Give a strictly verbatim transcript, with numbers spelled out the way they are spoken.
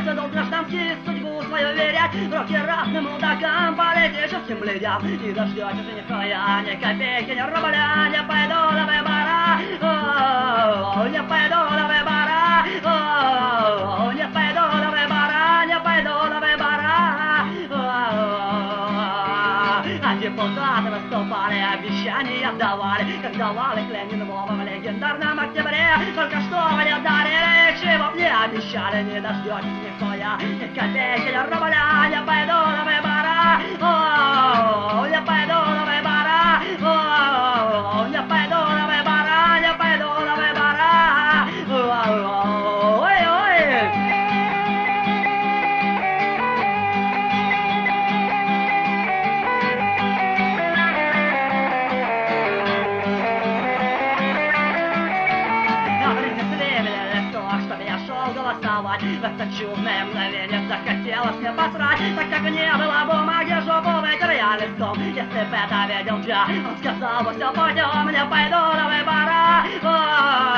Отец долг гражданский, судьбу свою верять. В руки разным мудакам, политическим бледям. Не дождетесь ни хуя, ни копейки, ни рубля. Не пойду на выбора, о, не пойду на выбора, о, не пойду на выбора, не пойду на выбора. А депутаты выступали, обещания давали, как давали к Ленину в легендарном октябре. Только что мне дарили, чего мне обещали. Не дождетесь нихуя, ни копейки, ни рубля. Не пойду на выбора, о, не пойду на выбора, о, не пойду на выбора, не пойду на выбора. Ой-ой. Голосовать. В это чудное мгновение захотелось мне посрать. Так как не было бумаги, жопу вытер я лицом. Если бы это видел я, он сказал бы все пойдем, не пойду на выбора.